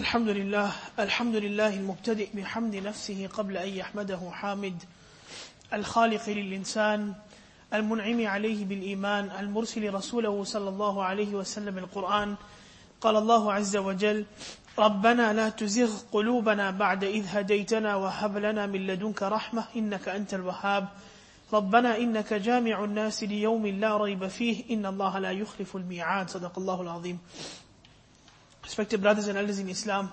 الحمد لله المبتدئ بحمد نفسه قبل أن يحمده حامد الخالق للإنسان المنعم عليه بالإيمان المرسل رسوله صلى الله عليه وسلم القرآن. قال الله عز وجل: ربنا لا تزغ قلوبنا بعد إذ هديتنا وهب لنا من لدنك رحمة إنك أنت الوهاب. ربنا إنك جامع الناس ليوم لا ريب فيه إن الله لا يخلف الميعاد. صدق الله العظيم. Respected brothers and elders in Islam,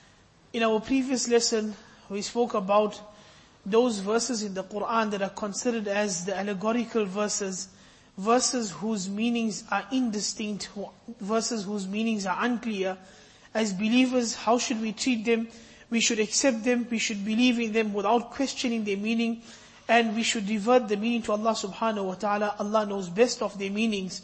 in our previous lesson we spoke about those verses in the Quran that are considered as the allegorical verses, verses whose meanings are indistinct, verses whose meanings are unclear. As believers, how should we treat them? We should accept them, we should believe in them without questioning their meaning, and we should revert the meaning to Allah subhanahu wa ta'ala. Allah knows best of their meanings.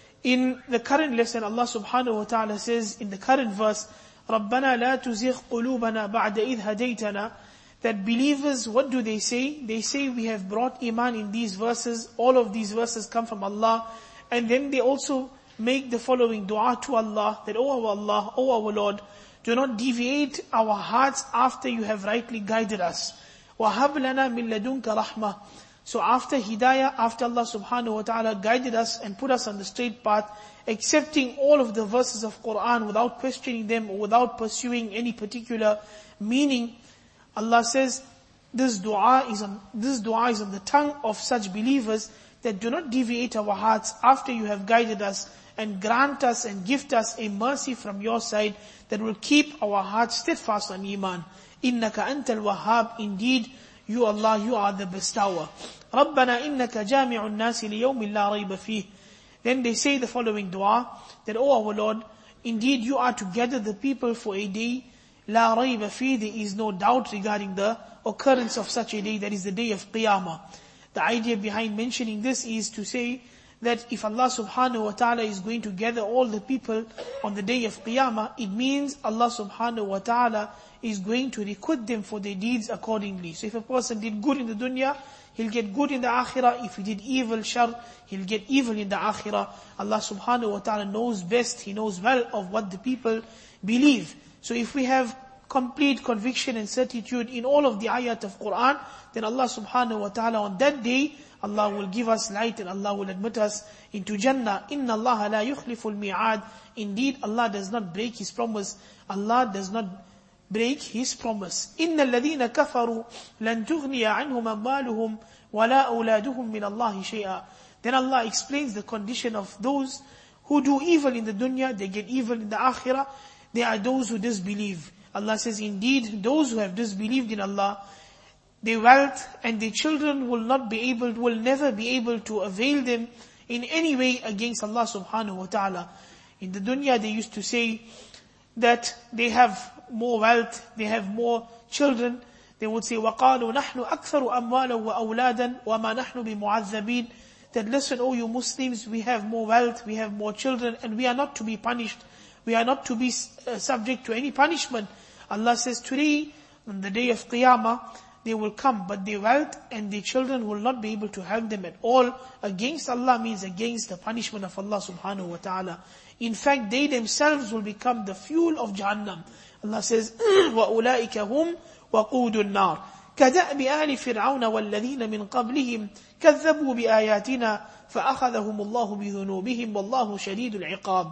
In the current lesson, Allah subhanahu wa ta'ala says in the current verse, رَبَّنَا لَا تُزِغْ قُلُوبَنَا بَعْدَ إِذْ هَدَيْتَنَا. That believers, what do they say? They say, we have brought iman in these verses. All of these verses come from Allah. And then they also make the following dua to Allah, that, O our Allah, O our Lord, do not deviate our hearts after you have rightly guided us. وَهَبْ لَنَا مِن لَدُنْكَ رَحْمَةً. So after hidayah, after Allah subhanahu wa ta'ala guided us and put us on the straight path, accepting all of the verses of Qur'an without questioning them or without pursuing any particular meaning, Allah says, this dua is on the tongue of such believers that do not deviate our hearts after you have guided us, and grant us and gift us a mercy from your side that will keep our hearts steadfast on iman. Innaka antal wahhab. Indeed, you Allah, you are the bestower. رَبَّنَا إِنَّكَ جَامِعُ النَّاسِ لِيَوْمٍ لَا رَيْبَ فِيهِ. Then they say the following dua, that, O our Lord, indeed you are to gather the people for a day, لَا رَيْبَ فِيهِ. There is no doubt regarding the occurrence of such a day, that is the day of Qiyamah. The idea behind mentioning this is to say that if Allah subhanahu wa ta'ala is going to gather all the people on the day of Qiyamah, it means Allah subhanahu wa ta'ala is going to requite them for their deeds accordingly. So if a person did good in the dunya, he'll get good in the akhirah. If he did evil, shar, he'll get evil in the akhirah. Allah subhanahu wa ta'ala knows best. He knows well of what the people believe. So if we have complete conviction and certitude in all of the ayat of Qur'an, then Allah subhanahu wa ta'ala on that day, Allah will give us light and Allah will admit us into Jannah. Inna Allah la yukhliful mi'ad. Indeed, Allah does not break His promise. Allah does not break His promise. Inna alladhina kafaru lan tughniya anhum amwaluhum wala awladuhum min Allahi shay'a. Then Allah explains the condition of those who do evil in the dunya, they get evil in the akhirah. They are those who disbelieve. Allah says, indeed, those who have disbelieved in Allah, their wealth and their children will never be able to avail them in any way against Allah subhanahu wa ta'ala. In the dunya, they used to say that they have more wealth, they have more children. They would say, وَقَالُوا نَحْنُ أَكْثَرُ أَمْوَالًا وَأَوْلَادًا وَمَا نَحْنُ بِمُعَذَّبِينَ. That listen, O you Muslims, we have more wealth, we have more children, and we are not to be punished. We are not to be subject to any punishment. Allah says, today, on the day of Qiyamah, they will come, but their wealth and their children will not be able to help them at all. Against Allah means against the punishment of Allah subhanahu wa ta'ala. In fact, they themselves will become the fuel of Jahannam. Allah says, وَأُولَٰئِكَ هُمْ وَقُودُ النَّارِ كَدَأْبِ آلِ فِرْعَوْنَ وَالَّذِينَ مِنْ قَبْلِهِمْ كَذَّبُوا بِآيَاتِنَا فَأَخَذَهُمُ اللَّهُ بِذُنُوبِهِمْ وَاللَّهُ شَدِيدُ الْعِقَابِ.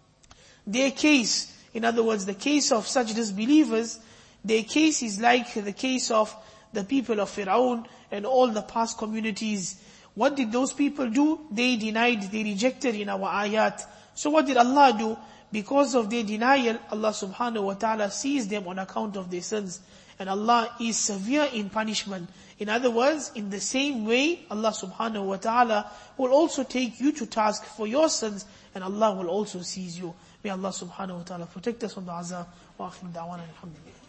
Their case, in other words, the case of such disbelievers, their case is like the case of the people of Fir'aun and all the past communities. What did those people do? They denied, they rejected in our ayat. So what did Allah do? Because of their denial, Allah subhanahu wa ta'ala sees them on account of their sins. And Allah is severe in punishment. In other words, in the same way, Allah subhanahu wa ta'ala will also take you to task for your sins, and Allah will also seize you. May Allah subhanahu wa ta'ala protect us from the azab. Wa akhir da'wana alhamdulillah.